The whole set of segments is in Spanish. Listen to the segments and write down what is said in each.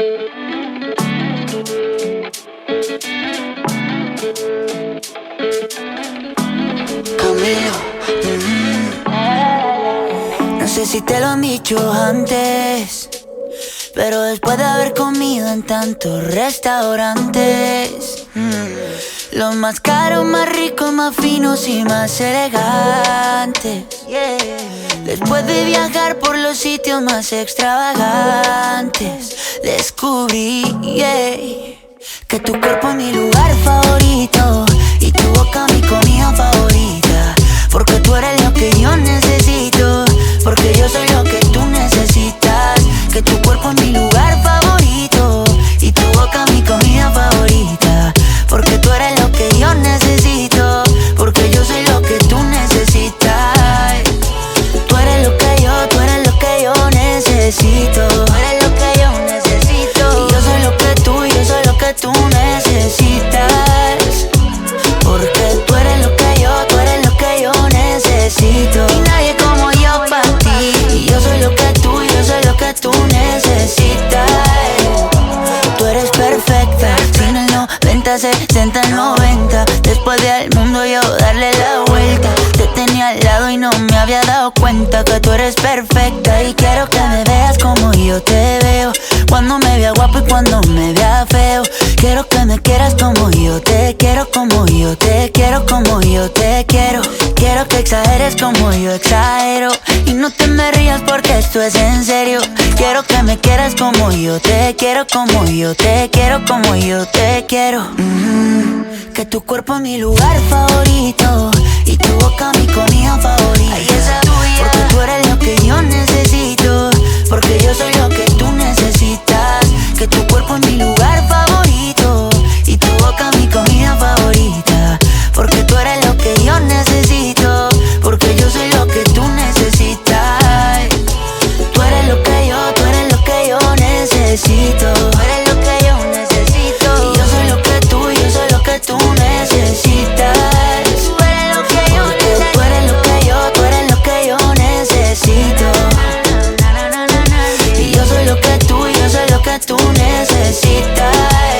Camilo, no sé si te lo han dicho antes, pero después de haber comido en tantos restaurantes, los más caros, más ricos, más finos y más elegantes, después de viajar por los sitios más extravagantes, descubrí que tu cuerpo es mi lugar favorito y tu boca mi comida favorita, porque tú eres lo que yo necesito, porque yo soy lo que tú necesitas. Que tu cuerpo es mi lugar favorito y tu boca mi comida favorita, porque tú eres lo que yo necesito, porque yo soy lo que tú necesitas. Tú eres lo que yo, tú eres lo que yo necesito. Tú eres lo que yo necesito. Y yo soy lo que tú, yo soy lo que tú necesitas. Porque tú eres lo que yo, tú eres lo que yo necesito. Y nadie como yo para ti. Y yo soy lo que tú, yo soy lo que tú necesitas. Tú eres perfecta, sin el 90, 60, 90. Después del mundo yo darle la vuelta. Te tenía al lado y no me había dado cuenta que tú eres perfecta. Y quiero que me veas como yo te veo, cuando me vea guapo y cuando me vea feo. Quiero que me quieras como yo te quiero, como yo te quiero, como yo te quiero. Quiero que exageres como yo exagero y no te me rías porque esto es en serio. Quiero que me quieras como yo te quiero, como yo te quiero, como yo te quiero. Que tu cuerpo es mi lugar favorito y tu boca mi comida favorita. Ay, esa tuya. Porque tú eres lo que yo necesito, porque yo soy lo que tú necesitas. Que tu cuerpo es mi lugar favorito y tu boca mi comida favorita, porque tú eres lo que yo necesito, porque yo soy lo que tú necesitas. Tú eres lo que yo, tú eres lo que yo necesito. Tú eres lo que yo necesito. Y yo soy lo que tú, yo soy lo que tú necesitas. Tú eres lo que yo necesito. Tú eres lo que yo, tú eres lo que yo necesito. Y yo soy lo que tú, yo soy lo que tú necesitas.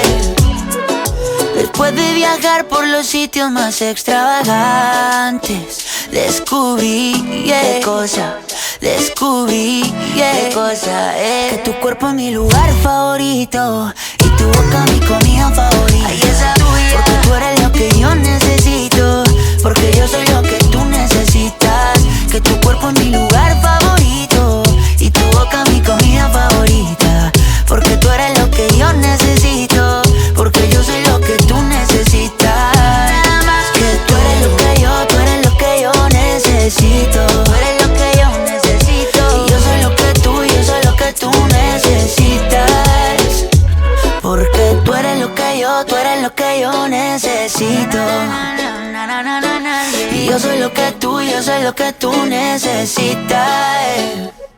Después de viajar por los sitios más extravagantes, descubrí qué cosa, descubrí qué cosa es. Que tu cuerpo es mi lugar favorito y tu boca mi comida favorita. Ay, esa tuya. Porque tú eres lo que yo necesito, porque yo soy lo que tú necesitas. Que tu cuerpo es mi lugar favorito y tu boca mi comida favorita, porque tú eres lo que yo necesito, porque yo soy lo que tú necesitas. Nada más que tú eres lo que yo, tú eres lo que yo necesito. Tú eres lo que yo necesito. Y yo soy lo que tú, yo soy lo que tú necesitas. Porque tú eres lo que yo, tú eres lo que yo necesito. Y yo soy lo que tú, yo soy lo que tú necesitas.